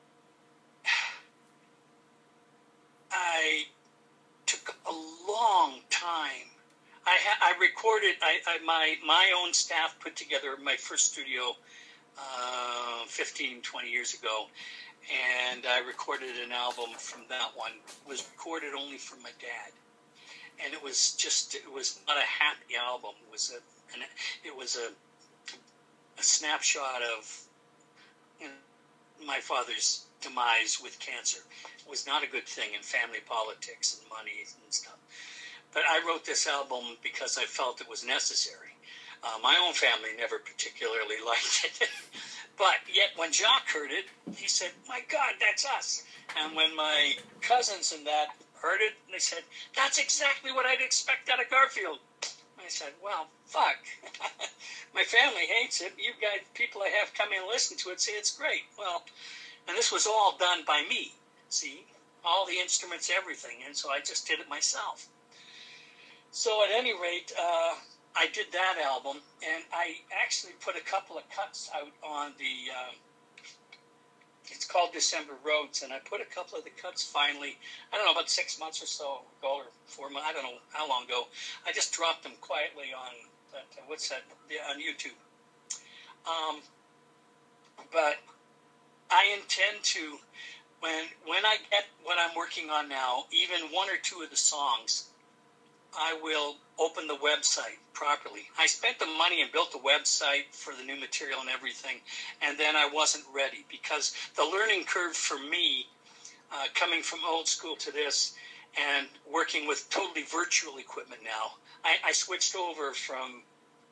I took a long time. I ha- I recorded. I, I my my own staff put together my first studio uh, fifteen, twenty years ago. And I recorded an album from that one. It was recorded only for my dad, and it was just it was not a happy album. It was a an, it was a a snapshot of you know, my father's demise with cancer. It was not a good thing in family politics and money and stuff. But I wrote this album because I felt it was necessary. Uh, my own family never particularly liked it. But yet when Jacques heard it, he said, my God, that's us. And when my cousins and that heard it, they said, that's exactly what I'd expect out of Garfield. I said, well, fuck. My family hates it. You guys, people I have come in and listen to it say it's great. Well, and this was all done by me, see? All the instruments, everything. And so I just did it myself. So at any rate, uh, I did that album, and I actually put a couple of cuts out on the, uh, it's called December Roads, and I put a couple of the cuts finally, I don't know, about six months or so ago, or four months, I don't know how long ago. I just dropped them quietly on, that, uh, what's that, yeah, on YouTube. Um, but I intend to, when when I get what I'm working on now, even one or two of the songs, I will open the website properly. I spent the money and built the website for the new material and everything, and then I wasn't ready because the learning curve for me, uh, coming from old school to this and working with totally virtual equipment now, I, I switched over from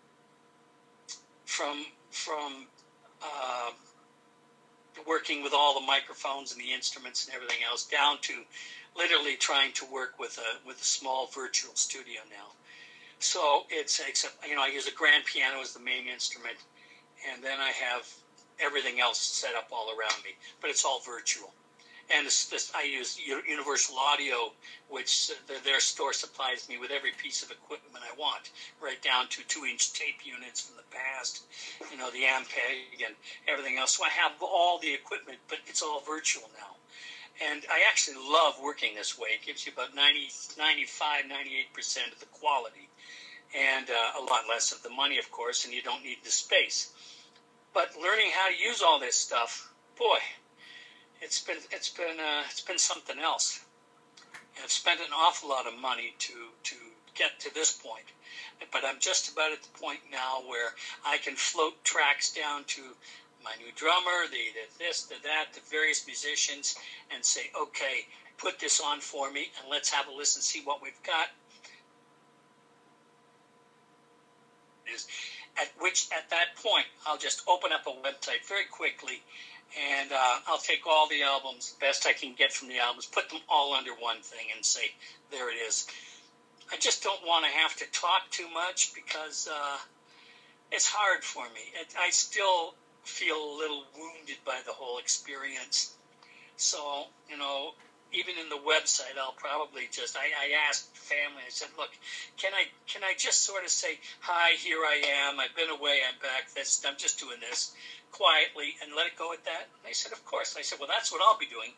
from from uh, working with all the microphones and the instruments and everything else down to literally trying to work with a with a small virtual studio now. So it's except you know I use a grand piano as the main instrument, and then I have everything else set up all around me. But it's all virtual, and it's this, I use Universal Audio, which their, their store supplies me with every piece of equipment I want, right down to two-inch tape units from the past, you know the Ampeg and everything else. So I have all the equipment, but it's all virtual now. And I actually love working this way. It gives you about ninety, ninety-five, ninety-eight percent of the quality and uh, a lot less of the money, of course, and you don't need the space. But learning how to use all this stuff, boy, it's been it's been uh, it's been something else. And I've spent an awful lot of money to to get to this point. But I'm just about at the point now where I can float tracks down to my new drummer, the, the this, the that, the various musicians, and say, okay, put this on for me, and let's have a listen, see what we've got. is. At which, at that point, I'll just open up a website very quickly, and uh, I'll take all the albums, best I can get from the albums, put them all under one thing, and say, there it is. I just don't want to have to talk too much because uh, it's hard for me. It, I still feel a little wounded by the whole experience. So, you know, even in the website, I'll probably just, I, I asked family, I said, look, can I can I just sort of say, hi, here I am, I've been away, I'm back, this, I'm just doing this quietly, and let it go at that? And they said, of course. And I said, well, that's what I'll be doing.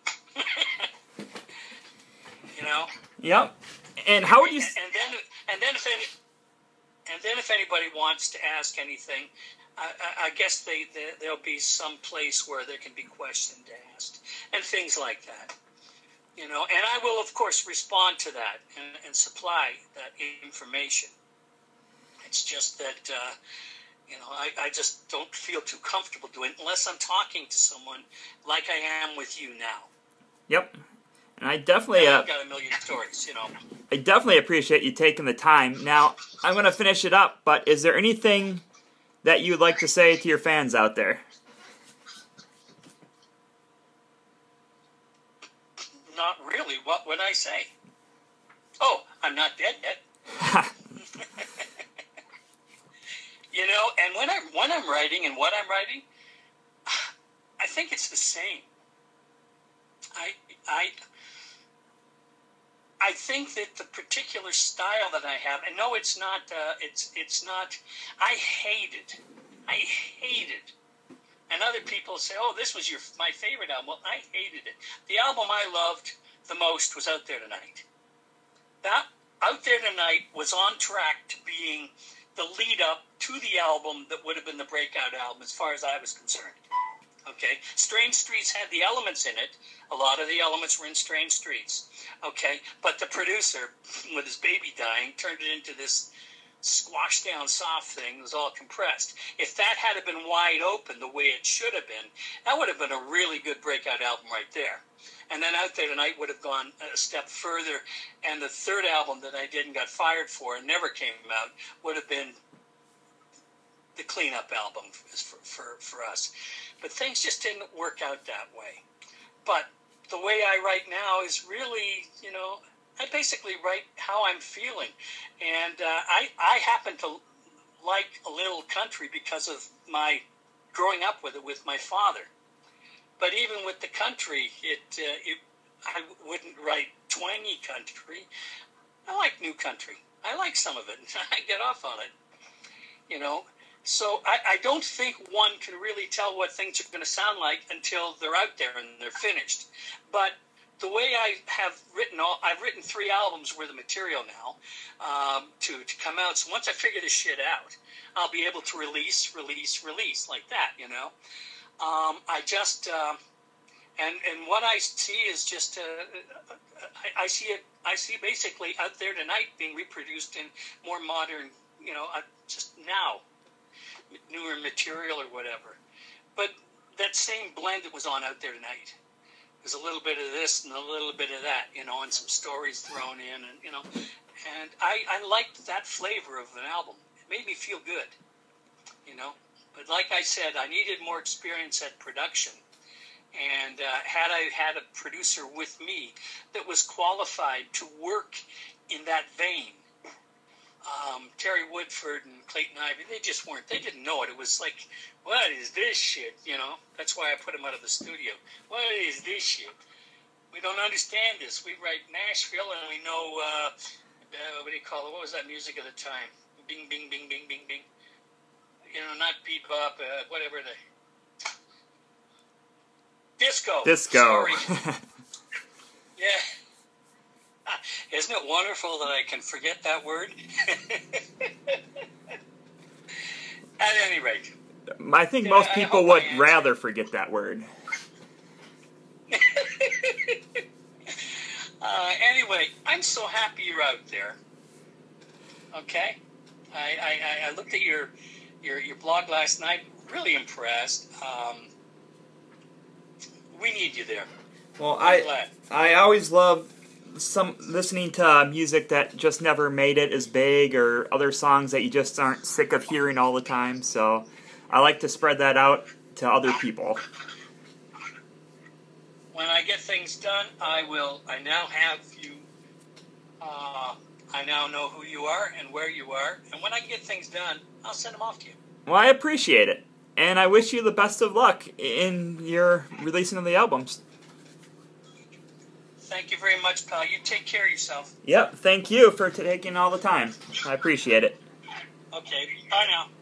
You know? Yep. And how would you... And, and then, and then if any, and then if anybody wants to ask anything, I, I, I guess they, they there'll be some place where there can be questions asked and things like that. You know, and I will, of course, respond to that and, and supply that information. It's just that, uh, you know, I, I just don't feel too comfortable doing it unless I'm talking to someone like I am with you now. Yep. And I definitely... Uh, I've got a million stories, you know. I definitely appreciate you taking the time. Now, I'm going to finish it up, but is there anything that you'd like to say to your fans out there? Not really. What would I say? Oh, I'm not dead yet. You know, and when I'm when I'm writing and what I'm writing, I think it's the same. I I I think that the particular style that I have, and no, it's not. Uh, it's it's not. I hate it. I hate it. And other people say, "Oh, this was your my favorite album." Well, I hated it. The album I loved the most was Out There Tonight. That Out There Tonight was on track to being the lead up to the album that would have been the breakout album, as far as I was concerned. Okay, Strange Streets had the elements in it. A lot of the elements were in Strange Streets. Okay, but the producer, with his baby dying, turned it into this squashed down soft thing. It was all compressed. If that had been wide open the way it should have been, that would have been a really good breakout album right there. And then Out There Tonight would have gone a step further, and the third album that I did and got fired for and never came out would have been the cleanup album for, for, for us. But things just didn't work out that way. But the way I write now is really, you know, I basically write how I'm feeling. And uh, I, I happen to like a little country because of my growing up with it with my father. But even with the country, it, uh, it I wouldn't write twangy country. I like new country. I like some of it. I get off on it, you know. So I, I don't think one can really tell what things are going to sound like until they're out there and they're finished. But the way I have written all, I've written three albums worth of material now um, to, to come out. So once I figure this shit out, I'll be able to release, release, release like that, you know. Um, I just, uh, and and what I see is just, uh, I, I see it, I see basically Out There Tonight being reproduced in more modern, you know, uh, just now, newer material or whatever. But that same blend that was on Out There Tonight, there's a little bit of this and a little bit of that, you know, and some stories thrown in, and you know, and I, I liked that flavor of an album. It made me feel good, you know. But like I said, I needed more experience at production. And uh, had I had a producer with me that was qualified to work in that vein, um, Terry Woodford and Clayton Ivey, they just weren't. They didn't know it. It was like, what is this shit, you know? That's why I put them out of the studio. What is this shit? We don't understand this. We write Nashville and we know, uh, uh, what do you call it? What was that music of the time? Bing, bing, bing, bing, bing, bing. You know, not bebop, uh, whatever the... Disco. Disco. Sorry. Yeah. Ah, isn't it wonderful that I can forget that word? At any rate. I think most I people hope would I rather forget that word. uh, anyway, I'm so happy you're out there. Okay? I, I, I looked at your... Your your blog last night, really impressed. Um, we need you there. Well, I'm I glad. I always love some listening to music that just never made it as big, or other songs that you just aren't sick of hearing all the time. So I like to spread that out to other people. When I get things done, I will. I now have you. Uh, I now know who you are and where you are. And when I get things done, I'll send them off to you. Well, I appreciate it. And I wish you the best of luck in your releasing of the albums. Thank you very much, pal. You take care of yourself. Yep, thank you for taking all the time. I appreciate it. Okay, bye now.